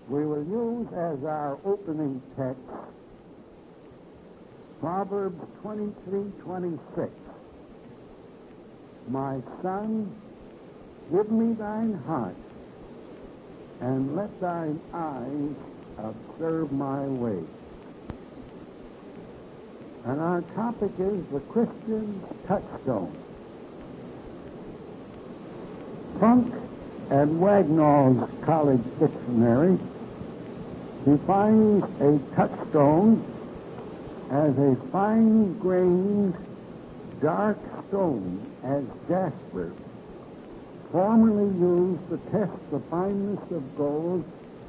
We will use as our opening text Proverbs 23:26. My son, give me thine heart, and let thine eyes observe my way. And our topic is the Christian touchstone. Funk and Wagnall's College Dictionary defines a touchstone as a fine-grained, dark stone as jasper, formerly used to test the fineness of gold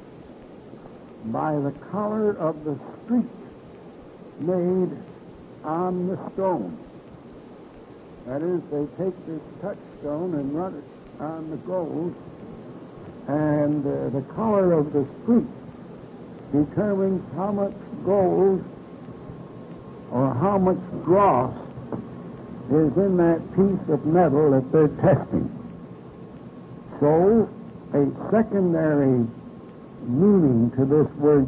by the color of the streak made on the stone. That is, they take this touchstone and run it on the gold, and the color of the streak determines how much gold or how much dross is in that piece of metal that they're testing. So, a secondary meaning to this word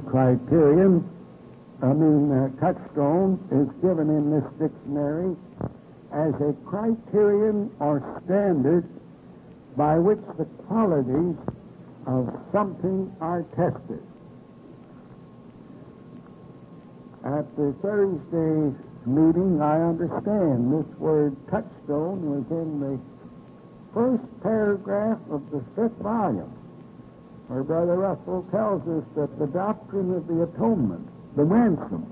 touchstone is given in this dictionary as a criterion or standard by which the qualities of something are tested. At the Thursday meeting, I understand this word touchstone was in the first paragraph of the 5th volume, where Brother Russell tells us that the doctrine of the atonement, the ransom,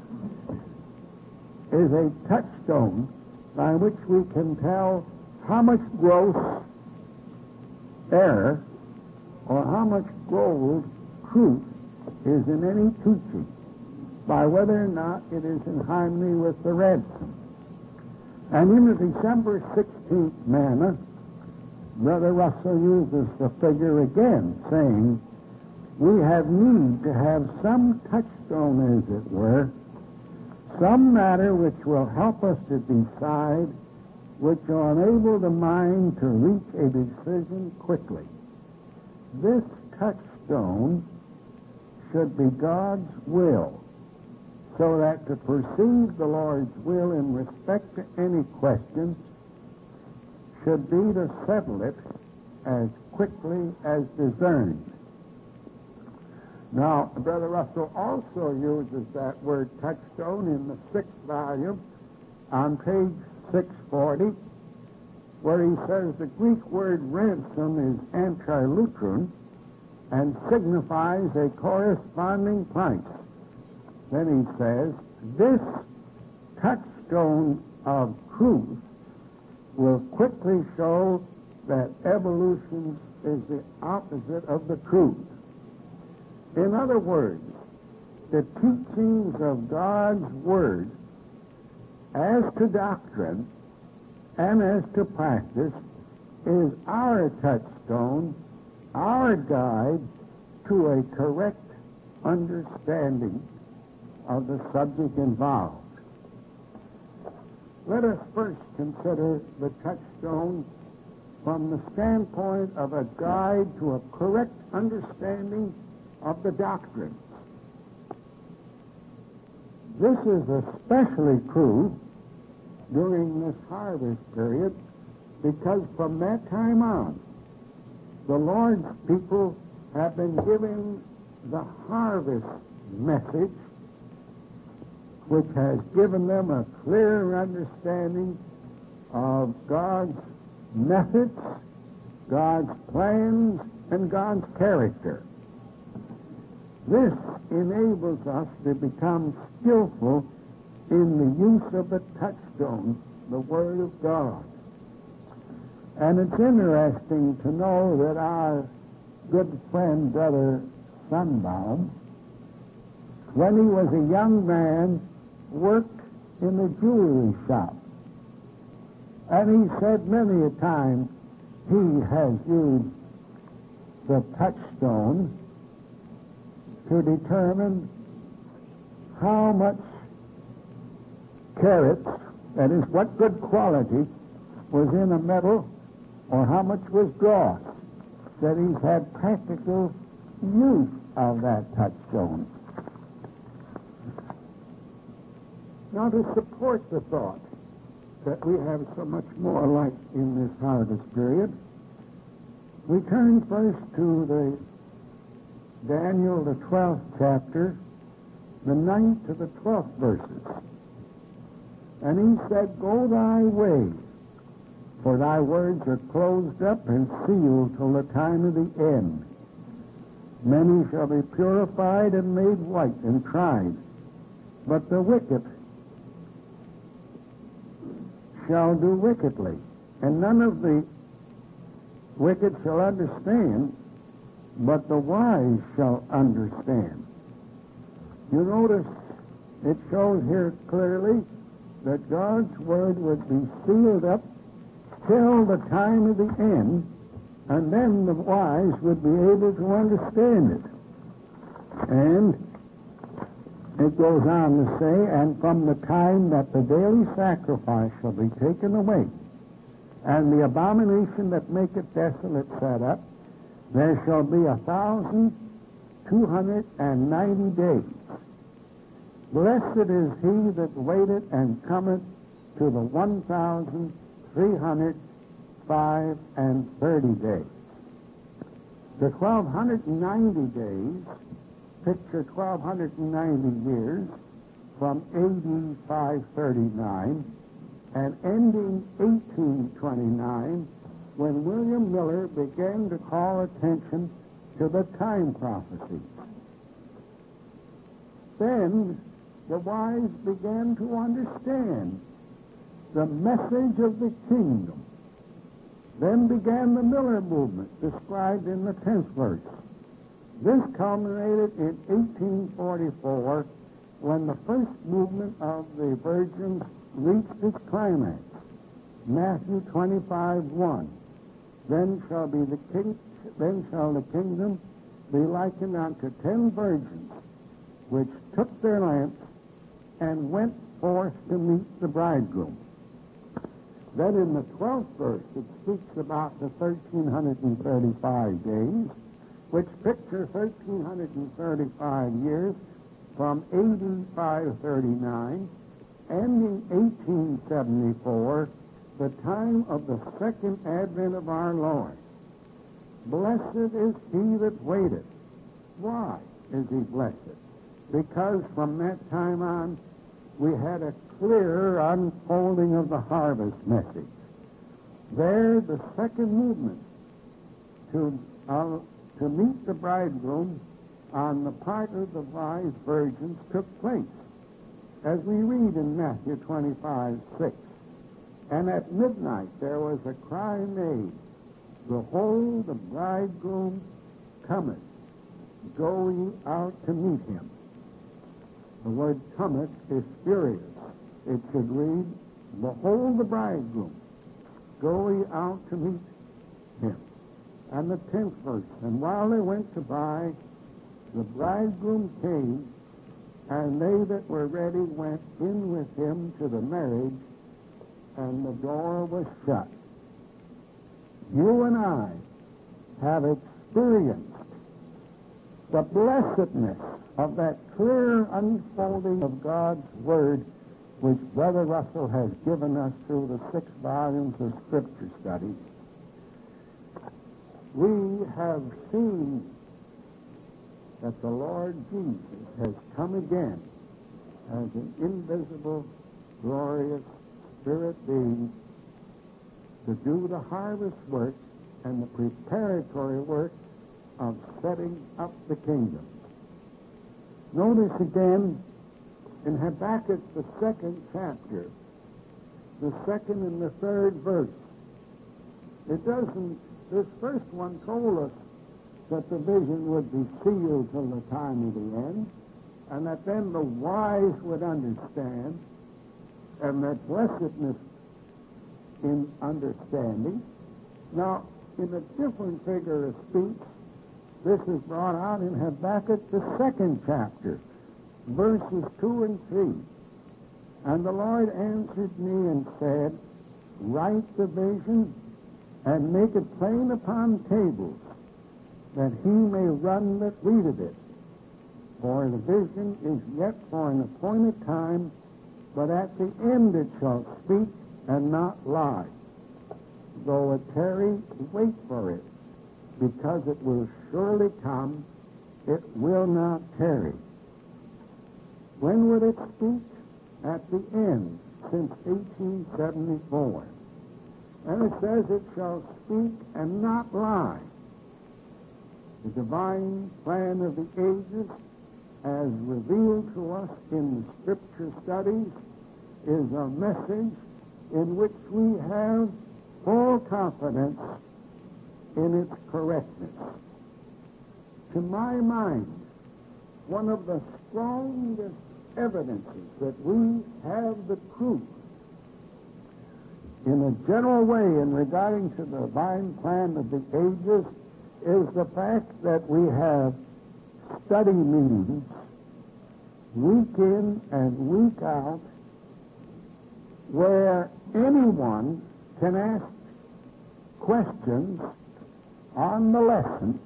is a touchstone by which we can tell how much gross error or how much gold truth is in any teaching, by whether or not it is in harmony with the ransom. And in the December 16th manna, Brother Russell uses the figure again, saying, we have need to have some touchstone, as it were, some matter which will help us to decide, which will enable the mind to reach a decision quickly. This touchstone should be God's will, so that to perceive the Lord's will in respect to any question should be to settle it as quickly as discerned. Now, Brother Russell also uses that word touchstone in the 6th volume on page 640, where he says the Greek word ransom is antilutron and signifies a corresponding price. Then he says, this touchstone of truth will quickly show that evolution is the opposite of the truth. In other words, the teachings of God's Word as to doctrine and as to practice is our touchstone, our guide to a correct understanding of the subject involved. Let us first consider the touchstone from the standpoint of a guide to a correct understanding of the doctrines. This is especially true during this harvest period, because from that time on, the Lord's people have been given the harvest message, which has given them a clear understanding of God's methods, God's plans, and God's character. This enables us to become skillful in the use of the touchstone, the Word of God. And it's interesting to know that our good friend, Brother Sunbaum, when he was a young man, worked in a jewelry shop. And he said many a time he has used the touchstone to determine how much carats, that is, what good quality was in a metal or how much was dross. That he's had practical use of that touchstone. Now, to support the thought that we have so much more light in this harvest period, we turn first to the Daniel, the 12th chapter, the 9th to the 12th verses. And he said, "Go thy way, for thy words are closed up and sealed till the time of the end. Many shall be purified and made white and tried, but the wicked shall do wickedly, and none of the wicked shall understand, but the wise shall understand." You notice it shows here clearly that God's word would be sealed up till the time of the end, and then the wise would be able to understand it. And it goes on to say, "And from the time that the daily sacrifice shall be taken away, and the abomination that maketh desolate set up, there shall be 1,290 days. Blessed is he that waiteth and cometh to the 1,330 days." The 1,290 days picture 1,290 years from AD 539 and ending 1829, when William Miller began to call attention to the time prophecies. Then the wise began to understand the message of the kingdom. Then began the Miller movement, described in the 10th verse. This culminated in 1844, when the first movement of the virgins reached its climax. Matthew 25:1. Then shall the kingdom be likened unto 10 virgins, which took their lamps and went forth to meet the bridegroom. Then in the 12th verse, it speaks about the 1,335 days, which picture 1,335 years from AD 539, ending 1874, the time of the second advent of our Lord. Blessed is he that waiteth. Why is he blessed? Because from that time on, we had a clearer unfolding of the harvest message. There, the second movement to meet the bridegroom on the part of the wise virgins took place, as we read in Matthew 25:6. "And at midnight there was a cry made, Behold, the bridegroom cometh, go ye out to meet him." The word cometh is spurious. It should read, "Behold the bridegroom, go ye out to meet him." And the 10th verse, "And while they went to buy, the bridegroom came, and they that were ready went in with him to the marriage, and the door was shut." You and I have experienced the blessedness of that clear unfolding of God's Word, which Brother Russell has given us through the 6 volumes of Scripture study. We have seen that the Lord Jesus has come again as an invisible, glorious Spirit being to do the harvest work and the preparatory work of setting up the kingdom. Notice again in Habakkuk, the 2nd chapter, the 2nd and the 3rd verse. This first one told us that the vision would be sealed till the time of the end, and that then the wise would understand, and that blessedness in understanding. Now, in a different figure of speech, this is brought out in Habakkuk, the 2nd chapter, verses 2 and 3. "And the Lord answered me and said, Write the vision and make it plain upon tables, that he may run that readeth it. For the vision is yet for an appointed time, but at the end it shall speak and not lie. Though it tarry, wait for it, because it will surely come, it will not tarry. When would it speak? At the end, since 1874. And it says it shall speak and not lie. The divine plan of the ages, as revealed to us in the Scripture studies, is a message in which we have full confidence in its correctness. To my mind, one of the strongest evidences that we have the truth in a general way in regarding to the divine plan of the ages is the fact that we have study meetings week in and week out where anyone can ask questions on the lesson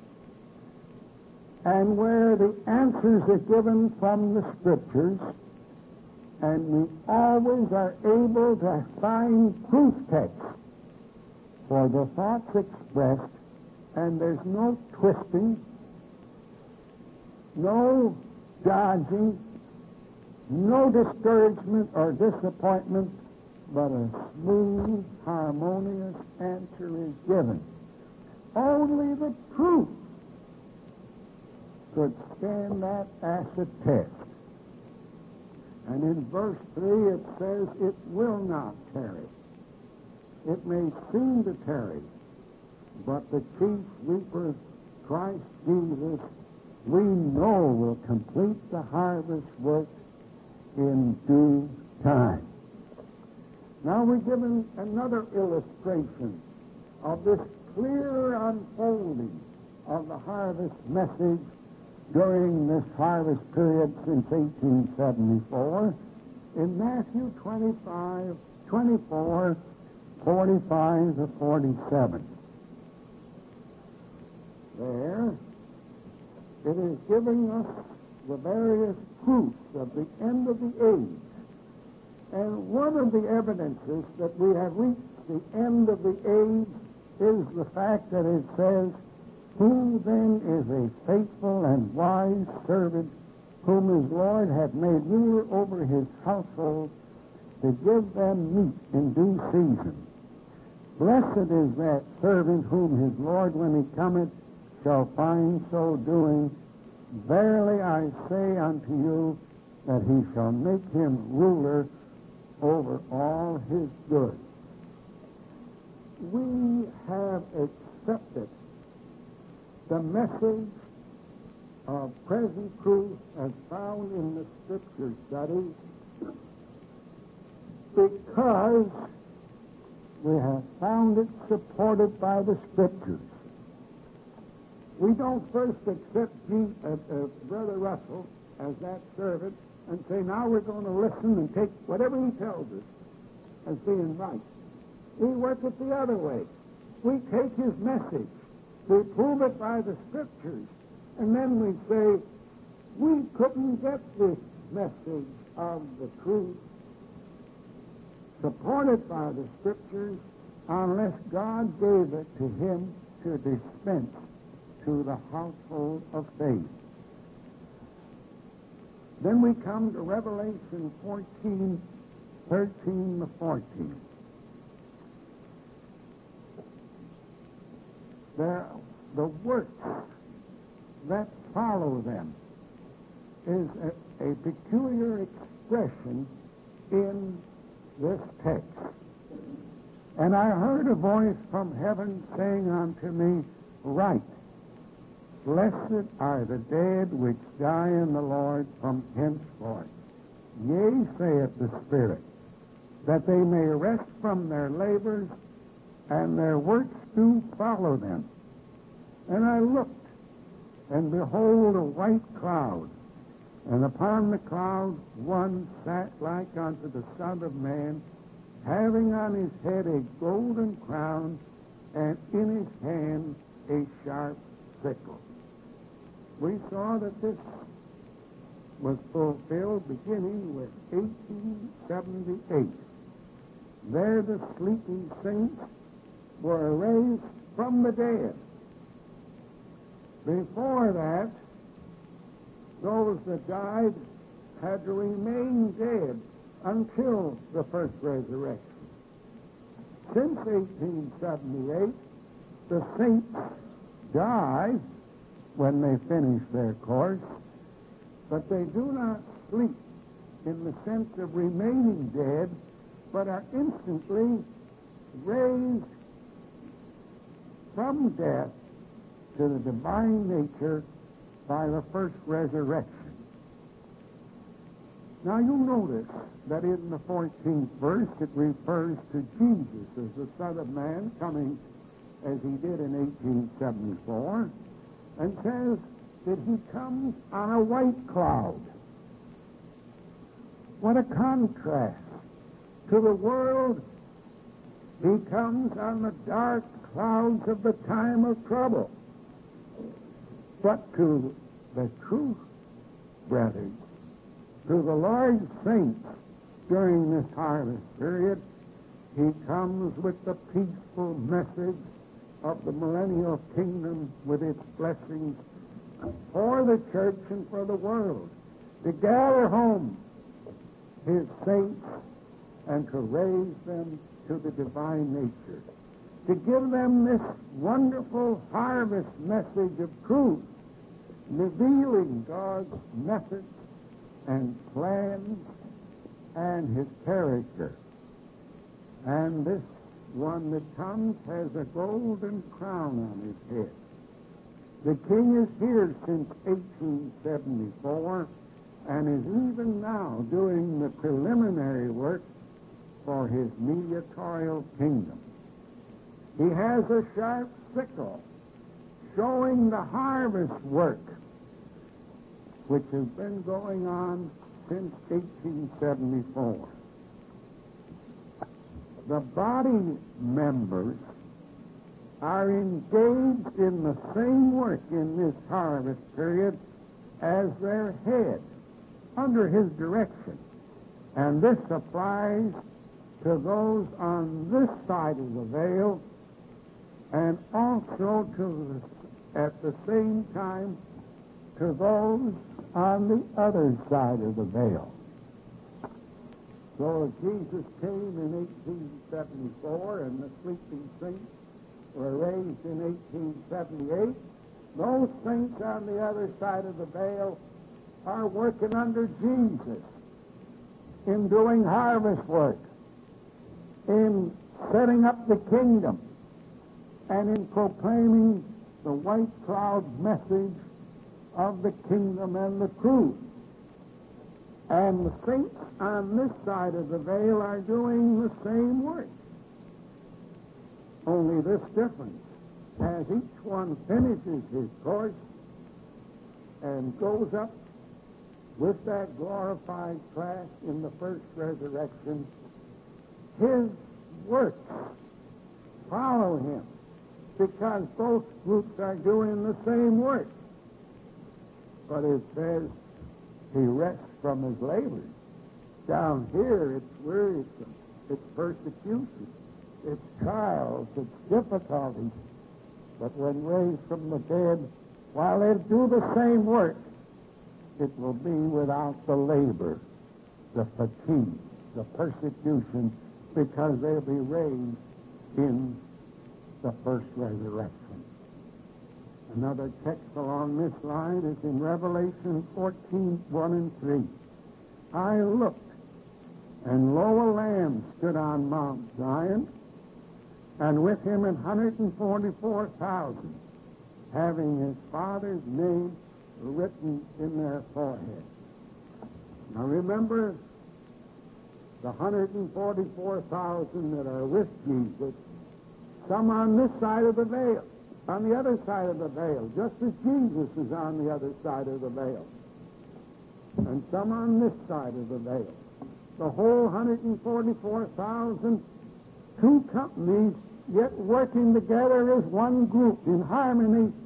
and where the answers are given from the Scriptures, and we always are able to find proof texts for the thoughts expressed, and there's no twisting, no dodging, no discouragement or disappointment, but a smooth, harmonious answer is given. Only the truth could stand that as a test. And in verse 3 it says, it will not tarry. It may seem to tarry, but the chief reaper, Christ Jesus, we know will complete the harvest work in due time. Now we're given another illustration of this clear unfolding of the harvest message during this harvest period since 1874 in Matthew 25, 24, 45 to 47. There, it is giving us the various proofs of the end of the age. And one of the evidences that we have reached the end of the age is the fact that it says, who then is a faithful and wise servant whom his Lord hath made ruler over his household to give them meat in due season? Blessed is that servant whom his Lord, when he cometh, shall find so doing. Verily I say unto you, that he shall make him ruler over all his goods. We have accepted the message of present truth as found in the Scripture study because we have found it supported by the Scriptures. We don't first accept Brother Russell as that servant and say, now we're going to listen and take whatever he tells us as being right. We work it the other way. We take his message, we prove it by the Scriptures, and then we say, we couldn't get this message of the truth supported by the Scriptures unless God gave it to him to dispense to the household of faith. Then we come to Revelation 14, 13 to 14. The works that follow them is a peculiar expression in this text. And I heard a voice from heaven saying unto me, Write, blessed are the dead which die in the Lord from henceforth. Yea, saith the Spirit, that they may rest from their labors, and their works do follow them. And I looked, and behold, a white cloud, and upon the cloud one sat like unto the Son of Man, having on his head a golden crown, and in his hand a sharp sickle. We saw that this was fulfilled beginning with 1878. There the sleeping saints were raised from the dead. Before that, those that died had to remain dead until the first resurrection. Since 1878, the saints die when they finish their course, but they do not sleep in the sense of remaining dead, but are instantly raised from death to the divine nature by the first resurrection. Now you notice that in the 14th verse it refers to Jesus as the Son of Man coming as he did in 1874, and says that he comes on a white cloud. What a contrast to the world. He comes on the dark clouds of the time of trouble. But to the true brethren, to the Lord's saints during this harvest period, he comes with the peaceful message of the millennial kingdom with its blessings for the church and for the world, to gather home his saints and to raise them to the divine nature, to give them this wonderful harvest message of truth, revealing God's methods and plans and his character. And this one that comes has a golden crown on his head. The king is here since 1874 and is even now doing the preliminary work for his mediatorial kingdom. He has a sharp sickle showing the harvest work which has been going on since 1874. The body members are engaged in the same work in this harvest period as their head, under his direction. And this applies to those on this side of the veil, and also at the same time to those on the other side of the veil. So if Jesus came in 1874 and the sleeping saints were raised in 1878, those saints on the other side of the veil are working under Jesus in doing harvest work, in setting up the kingdom, and in proclaiming the white cloud message of the kingdom and the truth. And the saints on this side of the veil are doing the same work. Only this difference, as each one finishes his course and goes up with that glorified class in the first resurrection, his works follow him, because both groups are doing the same work. But it says he rests from his labors. Down here, it's wearisome, it's persecution, it's trials, it's difficulties. But when raised from the dead, while they do the same work, it will be without the labor, the fatigue, the persecution, because they'll be raised in the first resurrection. Another text along this line is in Revelation 14:1 and 3. I looked, and lo, a Lamb stood on Mount Zion, and with him 144,000, having his Father's name written in their foreheads. Now remember, the 144,000 that are with Jesus, some on this side of the veil, on the other side of the veil, just as Jesus is on the other side of the veil, and some on this side of the veil. The whole 144,000, two companies, yet working together as one group in harmony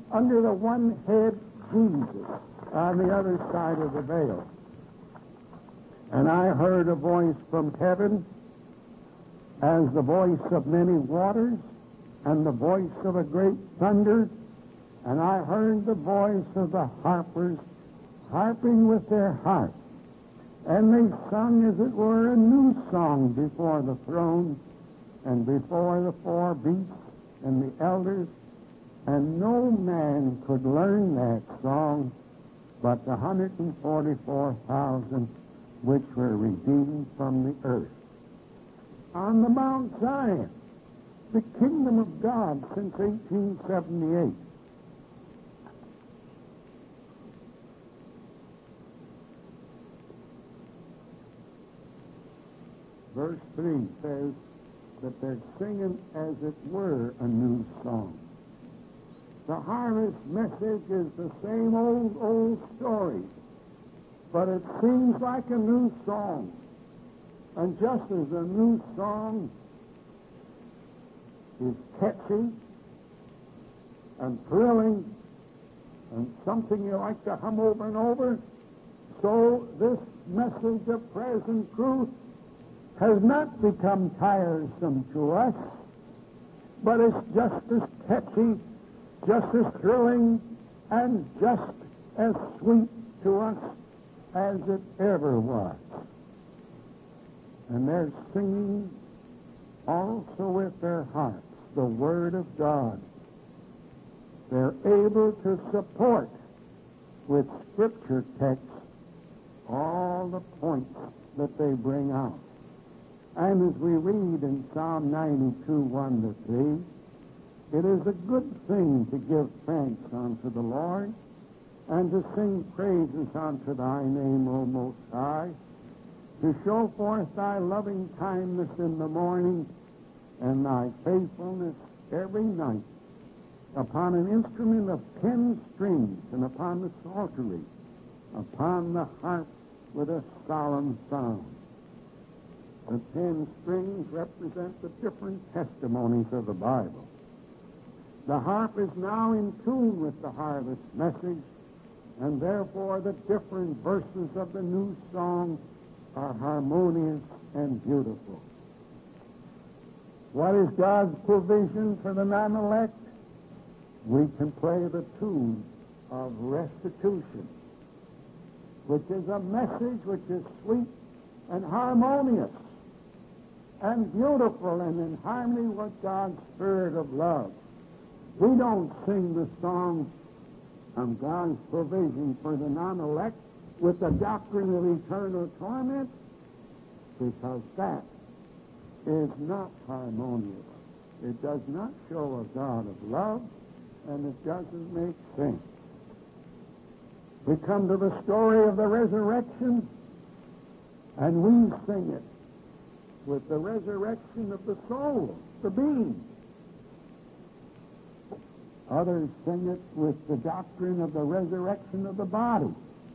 under the one head Jesus on the other side of the veil. And I heard a voice from heaven as the voice of many waters and the voice of a great thunder, and I heard the voice of the harpers harping with their harps. And they sung, as it were, a new song before the throne and before the four beasts and the elders, and no man could learn that song but the 144,000 which were redeemed from the earth. On the Mount Zion, the kingdom of God since 1878. Verse 3 says that they're singing as it were a new song. The harvest message is the same old story, but it seems like a new song. And just as a new song is catchy and thrilling and something you like to hum over and over, so this message of present truth has not become tiresome to us, but it's just as catchy, just as thrilling, and just as sweet to us as it ever was. And they're singing also with their hearts the Word of God. They're able to support with Scripture texts all the points that they bring out. And as we read in Psalm 92, 1 to 3, it is a good thing to give thanks unto the Lord and to sing praises unto thy name, O Most High, to show forth thy loving kindness in the morning and thy faithfulness every night upon an instrument of 10 strings and upon the psaltery, upon the harp with a solemn sound. The 10 strings represent the different testimonies of the Bible. The harp is now in tune with the harvest message, and therefore the different verses of the new song are harmonious and beautiful. What is God's provision for the non-elect? We can play the tune of restitution, which is a message which is sweet and harmonious and beautiful and in harmony with God's spirit of love. We don't sing the song of God's provision for the non-elect with the doctrine of eternal torment, because that is not harmonious. It does not show a God of love, and it doesn't make sense. We come to the story of the resurrection, and we sing it with the resurrection of the soul, the being. Others sing it with the doctrine of the resurrection of the body,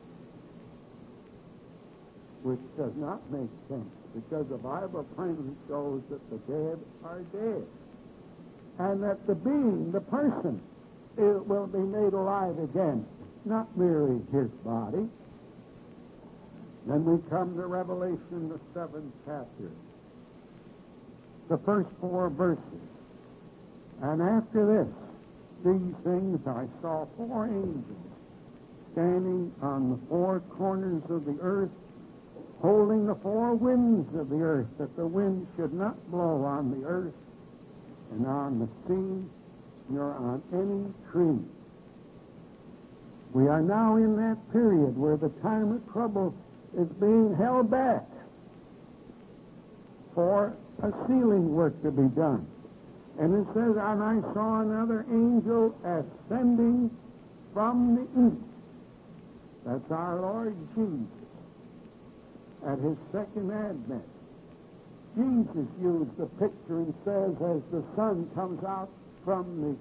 which does not make sense, because the Bible plainly shows that the dead are dead, and that the being, the person, it will be made alive again, not merely his body. Then we come to Revelation, the 7th chapter, the first 4 verses. And after these things, I saw 4 angels standing on the 4 corners of the earth, holding the 4 winds of the earth, that the wind should not blow on the earth and on the sea, nor on any tree. We are now in that period where the time of trouble is being held back for a sealing work to be done. And it says, and I saw another angel ascending from the east. That's our Lord Jesus at his second advent. Jesus used the picture and says, as the sun comes out from the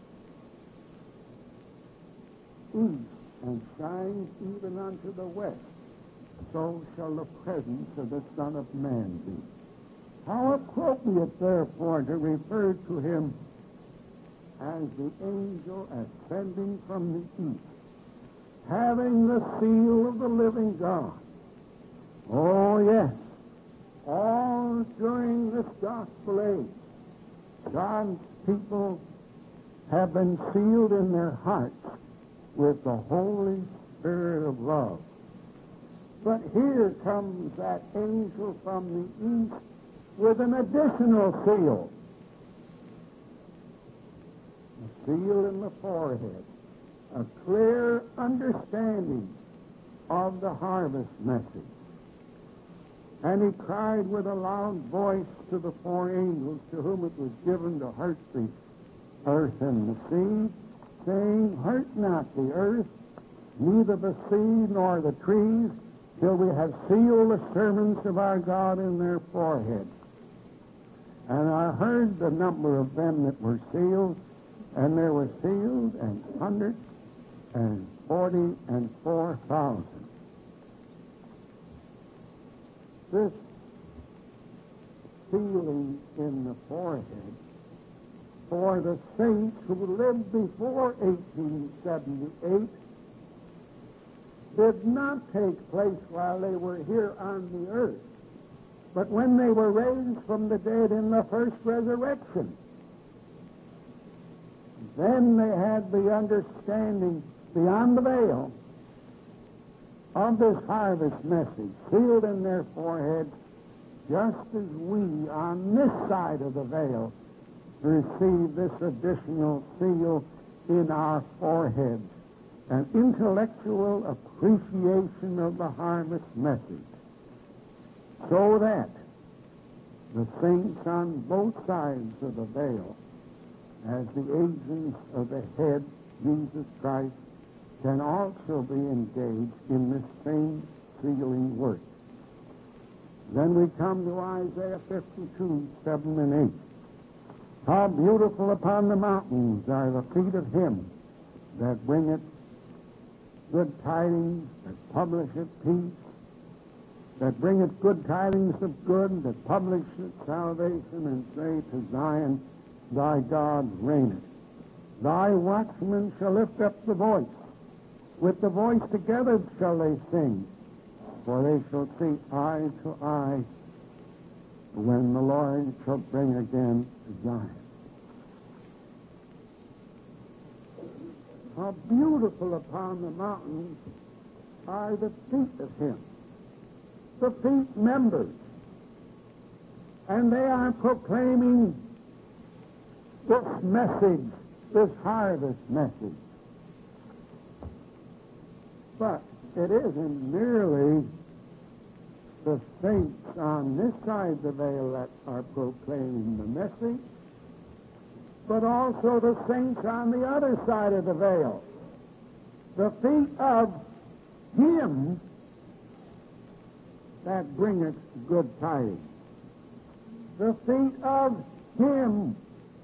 east and shines even unto the west, so shall the presence of the Son of Man be. How appropriate, therefore, to refer to him as the angel ascending from the east, having the seal of the living God. Oh, yes, all during this gospel age, God's people have been sealed in their hearts with the Holy Spirit of love. But here comes that angel from the east with an additional seal. A seal in the forehead. A clear understanding of the harvest message. And he cried with a loud voice to the four angels to whom it was given to hurt the earth and the sea, saying, hurt not the earth, neither the sea nor the trees, till we have sealed the servants of our God in their foreheads. And I heard the number of them that were sealed, and there were sealed 144,000. This sealing in the forehead for the saints who lived before 1878 did not take place while they were here on the earth, but when they were raised from the dead in the first resurrection. Then they had the understanding beyond the veil of this harvest message, sealed in their foreheads, just as we on this side of the veil receive this additional seal in our foreheads, an intellectual appreciation of the harvest message, so that the saints on both sides of the veil, as the agents of the head, Jesus Christ, can also be engaged in this same sealing work. Then we come to Isaiah 52, 7 and 8. How beautiful upon the mountains are the feet of him that bringeth good tidings, that publisheth peace, that bringeth good tidings of good, that publisheth salvation, and say to Zion, thy God reigneth. Thy watchmen shall lift up the voice. With the voice together shall they sing, for they shall see eye to eye when the Lord shall bring again to Zion. How beautiful upon the mountains are the feet of him, the feet members, and they are proclaiming this message, this harvest message. But it isn't merely the saints on this side of the veil that are proclaiming the message, but also the saints on the other side of the veil. The feet of him that bringeth good tidings. The feet of him,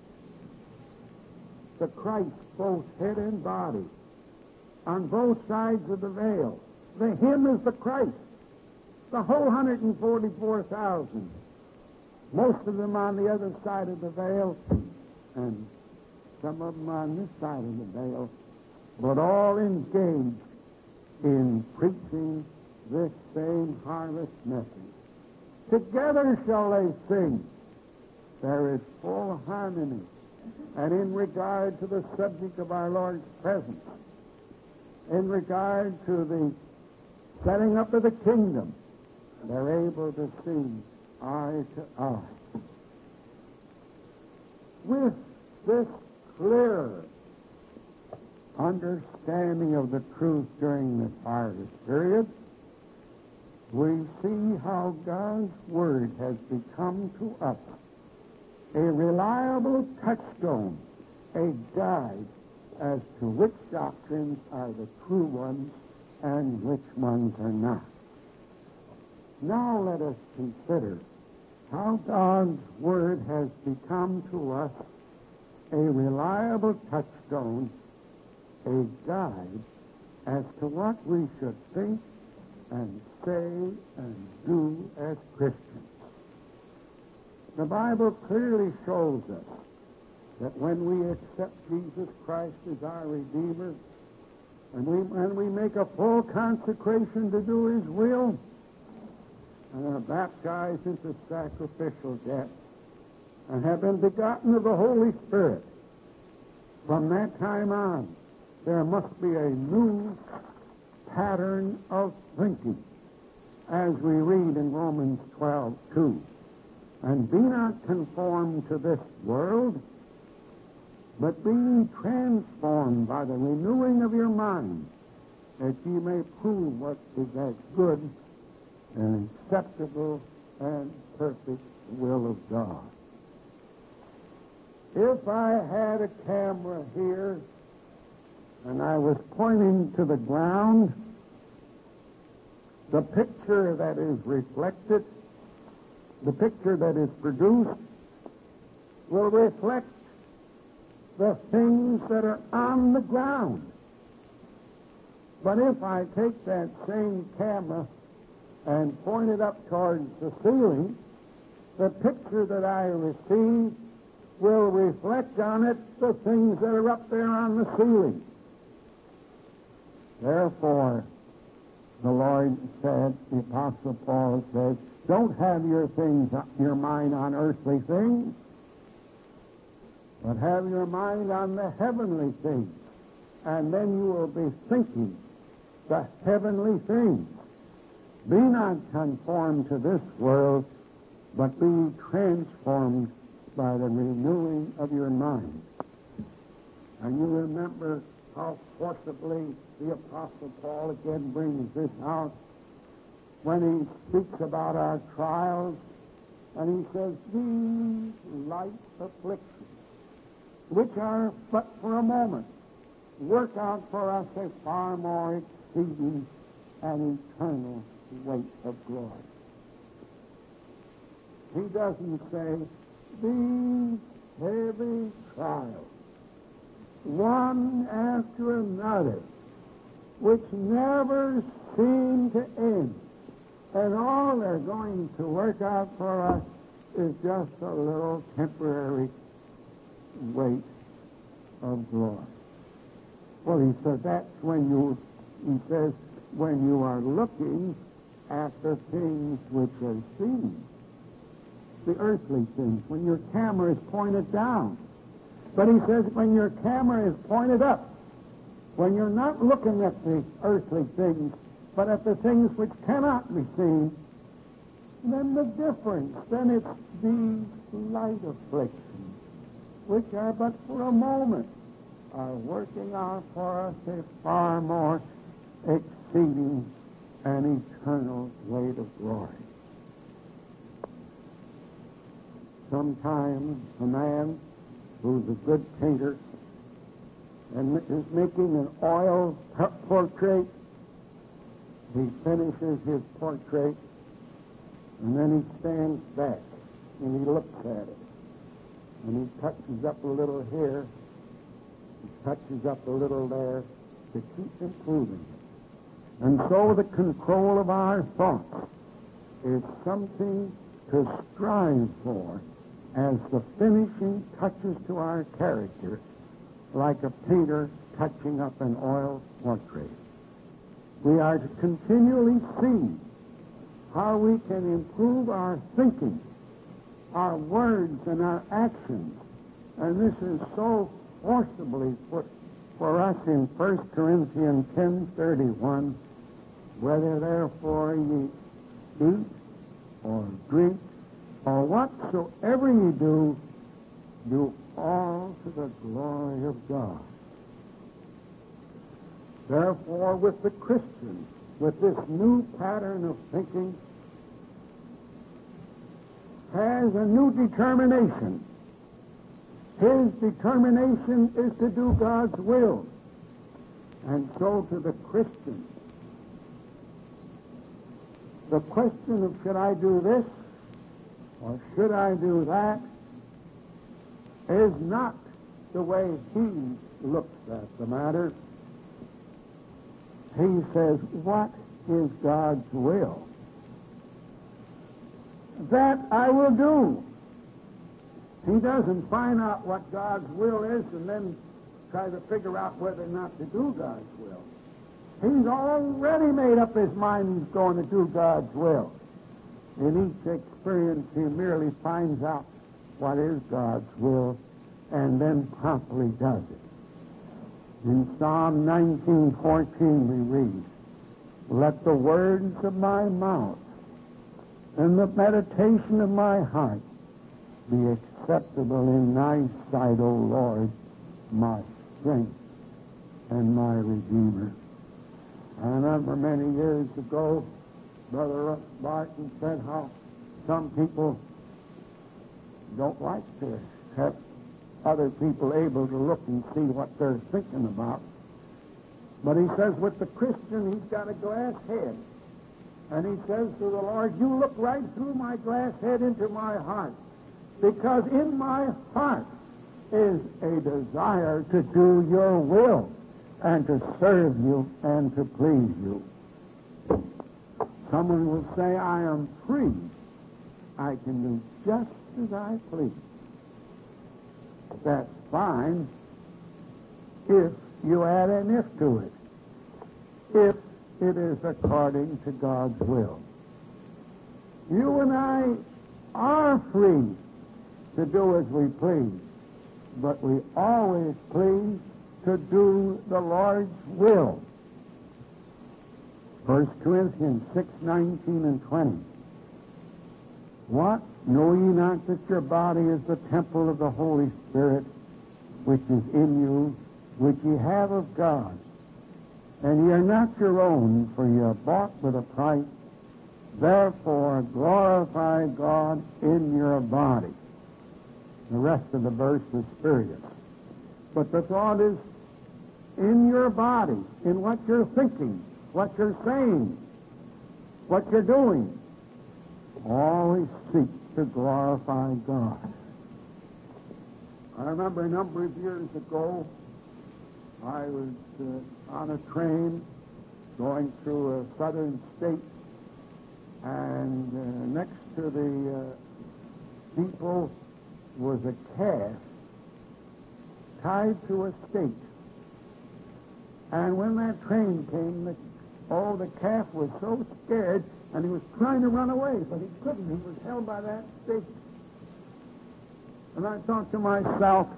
the Christ, both head and body, on both sides of the veil. The him is the Christ. The whole 144,000. Most of them on the other side of the veil, and some of them on this side of the veil, but all engaged in preaching this same harvest message. Together shall they sing. There is full harmony. And in regard to the subject of our Lord's presence, in regard to the setting up of the kingdom, they're able to see eye to eye. With this clear understanding of the truth during this harvest period, we see how God's Word has become to us a reliable touchstone, a guide as to which doctrines are the true ones and which ones are not. Now let us consider how God's Word has become to us a reliable touchstone, a guide as to what we should think and say and do as Christians. The Bible clearly shows us that when we accept Jesus Christ as our Redeemer, and we make a full consecration to do His will, and are baptized into sacrificial death, and have been begotten of the Holy Spirit, from that time on, there must be a new pattern of thinking, as we read in Romans 12:2. And be not conformed to this world, but be ye transformed by the renewing of your mind, that ye may prove what is that good and acceptable and perfect will of God. If I had a camera here and I was pointing to the ground, the picture that is reflected, the picture that is produced, will reflect the things that are on the ground. But if I take that same camera and point it up towards the ceiling, the picture that I receive will reflect on it the things that are up there on the ceiling. Therefore, the Lord said, the Apostle Paul says, don't have your mind on earthly things, but have your mind on the heavenly things. And then you will be thinking the heavenly things. Be not conformed to this world, but be transformed by the renewing of your mind. And you remember how forcibly the Apostle Paul again brings this out when he speaks about our trials, and he says, these light afflictions, which are but for a moment, work out for us a far more exceeding and eternal weight of glory. He doesn't say, these heavy trials, one after another, which never seem to end, and all they're going to work out for us is just a little temporary weight of glory. Well, he says that's when you are looking at the things which are seen, the earthly things, when your camera is pointed down. But he says when your camera is pointed up, when you're not looking at the earthly things, but at the things which cannot be seen, then the difference, then it's these light afflictions, which are but for a moment, are working out for us a far more exceeding and eternal weight of glory. Sometimes a man who's a good painter and is making an oil portrait, he finishes his portrait, and then he stands back and he looks at it, and he touches up a little here, he touches up a little there to keep improving it. And so the control of our thoughts is something to strive for as the finishing touches to our character, like a painter touching up an oil portrait. We are to continually see how we can improve our thinking, our words, and our actions. And this is so forcibly put for us in 1 Corinthians 10:31, whether therefore ye eat or drink or whatsoever ye do, do all to the glory of God. Therefore, with the Christian, with this new pattern of thinking, has a new determination. His determination is to do God's will. And so to the Christian, the question of should I do this or should I do that is not the way he looks at the matter. He says, what is God's will? That I will do. He doesn't find out what God's will is and then try to figure out whether or not to do God's will. He's already made up his mind he's going to do God's will. In each experience, he merely finds out what is God's will and then promptly does it. In Psalm 19:14 we read, "Let the words of my mouth and the meditation of my heart be acceptable in thy sight, O Lord, my strength and my Redeemer." I remember many years ago, Brother Russ Barton said how some people don't like to have other people able to look and see what they're thinking about. But he says with the Christian, he's got a glass head. And he says to the Lord, "You look right through my glass head into my heart, because in my heart is a desire to do your will and to serve you and to please you." Someone will say, "I am free. I can do just as I please." That's fine if you add an if to it. If it is according to God's will. You and I are free to do as we please, but we always please to do the Lord's will. 1 Corinthians 6:19 and 20. "What? Know ye not that your body is the temple of the Holy Spirit, which is in you, which ye have of God? And ye are not your own, for ye are bought with a price. Therefore glorify God in your body." The rest of the verse is spurious. But the thought is in your body, in what you're thinking, what you're saying, what you're doing. Always seek to glorify God. I remember a number of years ago, I was on a train going through a southern state, and next to the depot was a calf tied to a stake. And when that train came, the calf was so scared, and he was trying to run away, but he couldn't. He was held by that stake. And I thought to myself,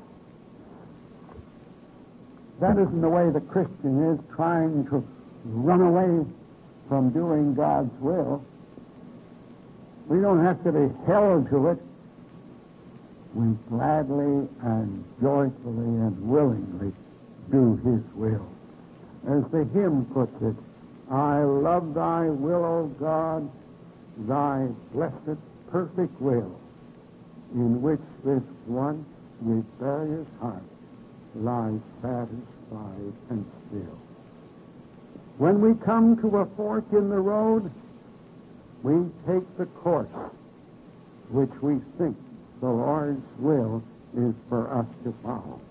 that isn't the way the Christian is, trying to run away from doing God's will. We don't have to be held to it. We gladly and joyfully and willingly do His will. As the hymn puts it, "I love thy will, O God, thy blessed perfect will, in which this one rebellious heart lies satisfied and still." When we come to a fork in the road, we take the course which we think the Lord's will is for us to follow.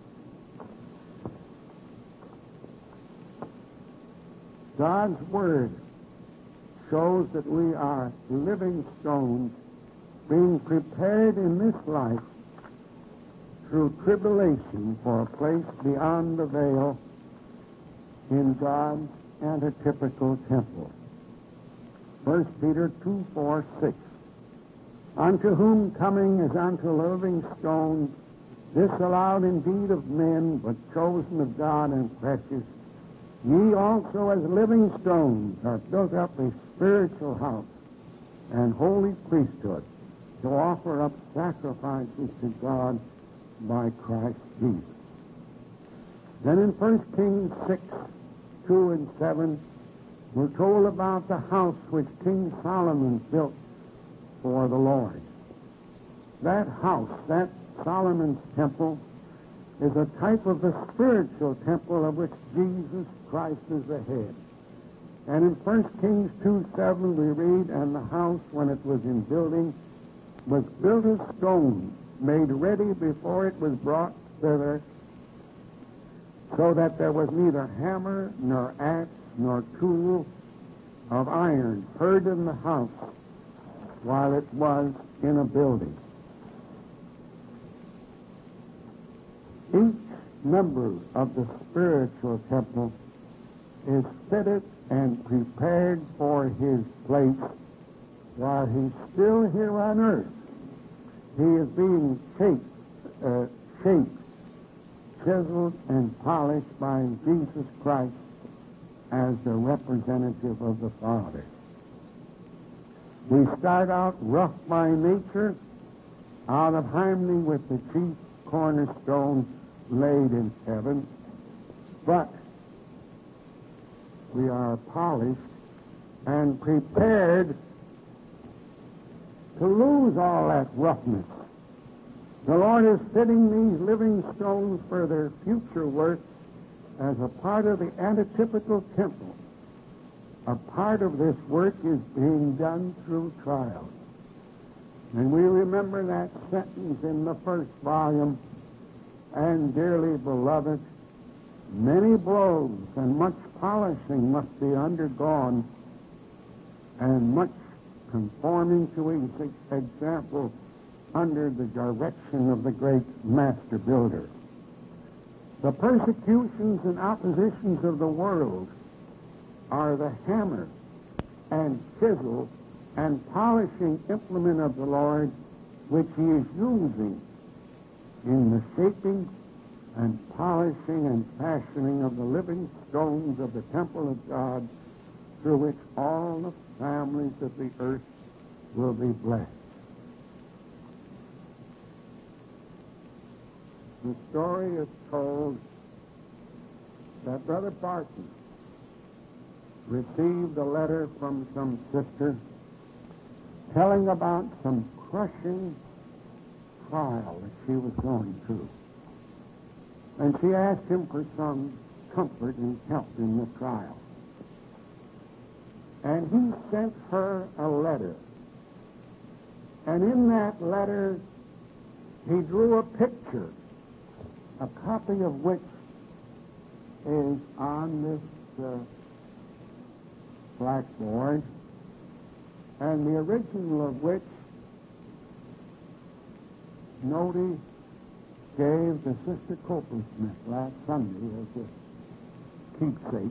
God's Word shows that we are living stones being prepared in this life through tribulation for a place beyond the veil in God's antitypical temple. 1 Peter 2:4-6. "Unto whom coming is unto living stones, disallowed indeed of men, but chosen of God and precious, ye also as living stones are built up a spiritual house and holy priesthood, to offer up sacrifices to God by Christ Jesus." Then in 1 Kings 6:2 and 7, we're told about the house which King Solomon built for the Lord. That house, that Solomon's temple, is a type of the spiritual temple of which Jesus Christ is the head. And in 1 Kings 2:7 we read, "And the house, when it was in building, was built of stone, made ready before it was brought thither, so that there was neither hammer, nor axe, nor tool of iron heard in the house while it was in a building." each member of the spiritual temple is fitted and prepared for his place while he's still here on earth. He is being shaped, chiseled, and polished by Jesus Christ as the representative of the Father. We start out rough by nature, out of harmony with the chief cornerstone laid in heaven, but we are polished and prepared to lose all that roughness. The Lord is fitting these living stones for their future work as a part of the antitypical temple. A part of this work is being done through trials. And we remember that sentence in the first volume, and dearly beloved, many blows and much polishing must be undergone, and much conforming to his example under the direction of the great master builder. The persecutions and oppositions of the world are the hammer and chisel and polishing implement of the Lord, which he is using in the shaping and polishing and fashioning of the living stones of the temple of God, through which all the families of the earth will be blessed. The story is told that Brother Barton received a letter from some sister telling about some crushing trial that she was going through. And she asked him for some comfort and help in the trial. And he sent her a letter. And in that letter, he drew a picture, a copy of which is on this blackboard, and the original of which Nody gave to Sister Copeland last Sunday as a keepsake.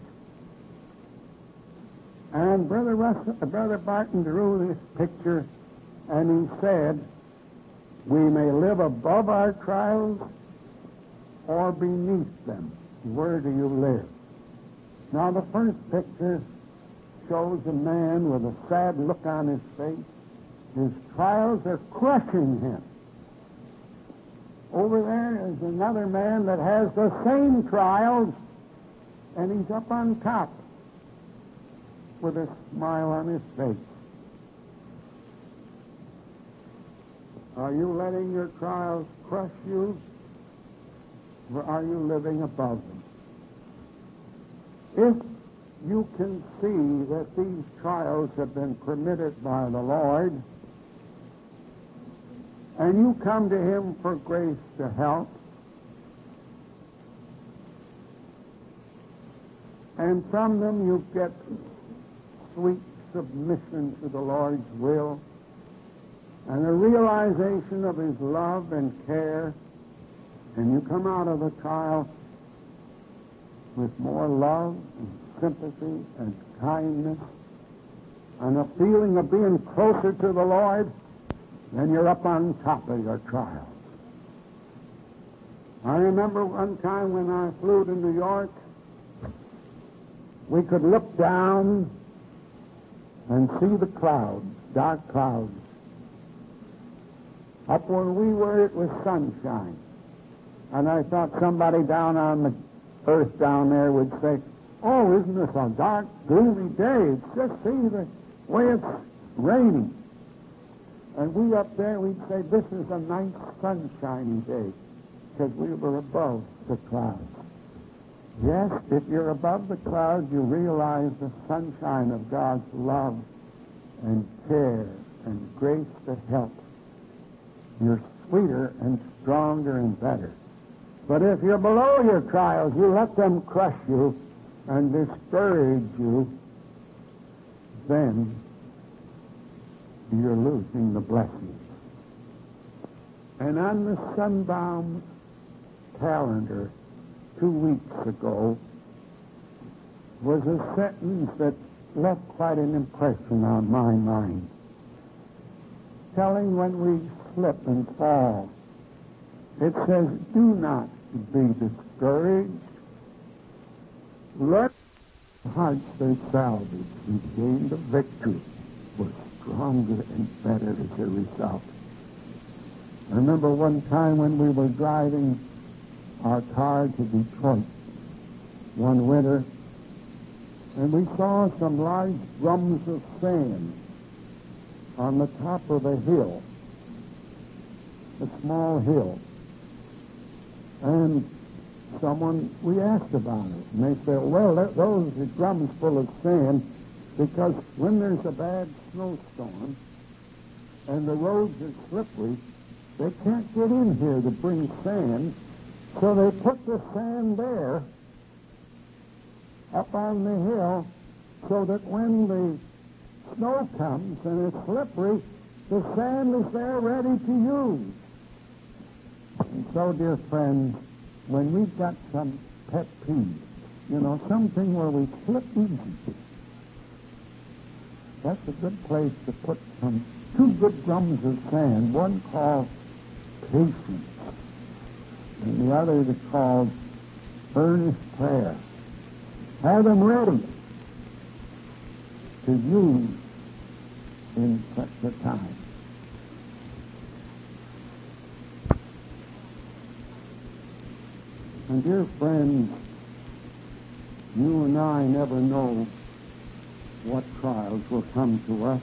And Brother Barton drew this picture, and he said, "We may live above our trials or beneath them. Where do you live?" Now, the first picture shows a man with a sad look on his face. His trials are crushing him. Over there is another man that has the same trials, and he's up on top with a smile on his face. Are you letting your trials crush you, or are you living above them? If you can see that these trials have been permitted by the Lord, and you come to him for grace to help, and from them you get sweet submission to the Lord's will and a realization of his love and care, and you come out of the trial with more love and sympathy and kindness and a feeling of being closer to the Lord, then you're up on top of your trials. I remember one time when I flew to New York, we could look down and see the clouds, dark clouds. Up where we were, it was sunshine. And I thought somebody down on the earth down there would say, "Oh, isn't this a dark, gloomy day? Just see the way it's raining." And we up there, we'd say, "This is a nice sunshiny day," because we were above the clouds. Yes, if you're above the clouds, you realize the sunshine of God's love and care and grace to help. You're sweeter and stronger and better. But if you're below your trials, you let them crush you and discourage you, then you're losing the blessings. And on the sunbound calendar 2 weeks ago was a sentence that left quite an impression on my mind, telling when we slip and fall. It says, do not be discouraged. Let hearts their salvage and gain the victory was stronger and better as a result. I remember one time when we were driving our car to Detroit one winter, and we saw some large drums of sand on the top of a hill, a small hill. And we asked about it, and they said, well, those are drums full of sand, because when there's a bad snowstorm and the roads are slippery, they can't get in here to bring sand, so they put the sand there up on the hill so that when the snow comes and it's slippery, the sand is there ready to use. And so, dear friends, when we've got some pet peeve, something where we slip easy, that's a good place to put two good drums of sand, one called patience, and the other is called earnest prayer. Have them ready to use in such a time. And dear friends, you and I never know what trials will come to us.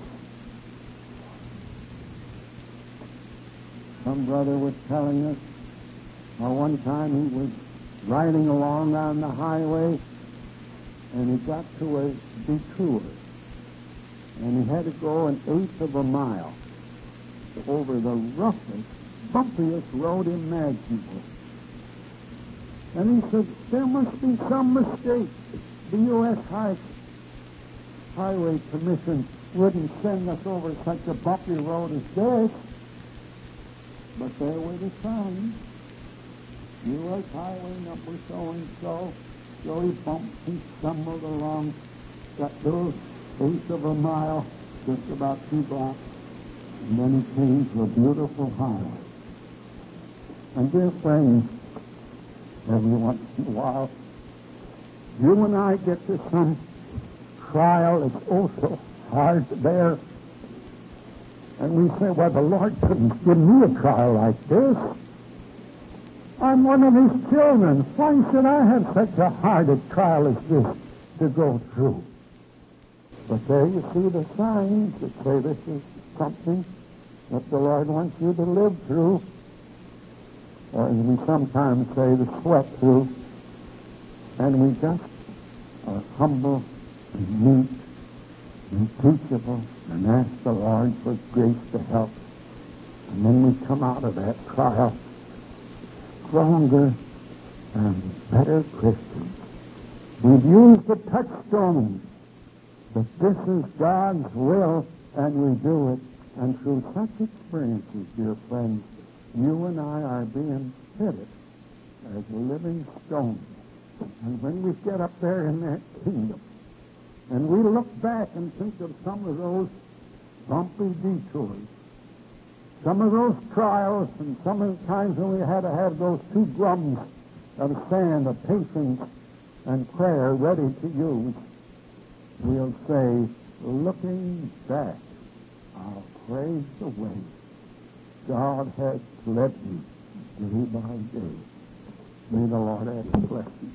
Some brother was telling us how one time he was riding along on the highway and he got to a detour and he had to go 1/8 of a mile over the roughest, bumpiest road imaginable. And he said, there must be some mistake. The U.S. Highway Commission wouldn't send us over such a bumpy road as this. But there were the signs. U.S. Highway number so-and-so. So he bumped and stumbled along, got those 1/8 of a mile, just about 2 blocks, and then he came to a beautiful highway. And dear friends, every once in a while, you and I get to some trial that's also hard to bear. And we say, well, the Lord couldn't give me a trial like this. I'm one of His children. Why should I have such a hard trial as this to go through? But there you see the signs that say this is something that the Lord wants you to live through. Or as we sometimes say, the sweat through. And we just are humble and meek and teachable and ask the Lord for grace to help. And then we come out of that trial stronger and better Christians. We've used the touchstone, but this is God's will, and we do it. And through such experiences, dear friends, you and I are being fitted as living stones. And when we get up there in that kingdom, and we look back and think of some of those bumpy detours, some of those trials, and some of the times when we had to have those 2 drums of sand, of patience and prayer ready to use, we'll say, looking back, I'll praise the way God has led me day by day. May the Lord add a blessing.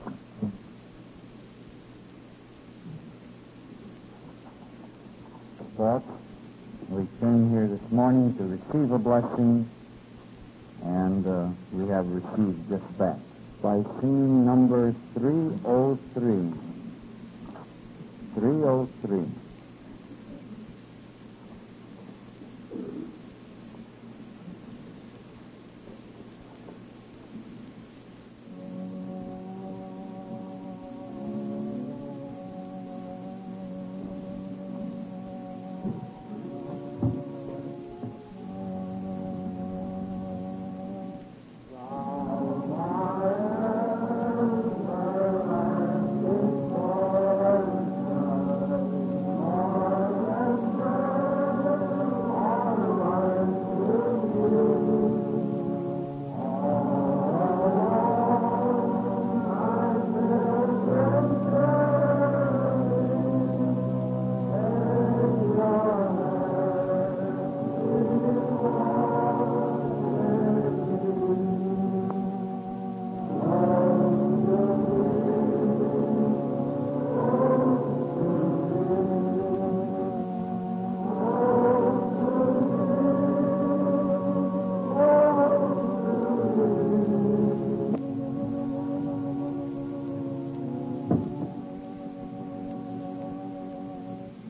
Folks, we came here this morning to receive a blessing, and we have received just that by singing number 303. 303.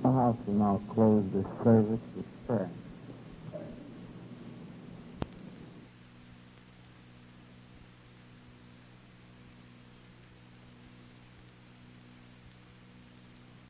The house will now close this service with prayer.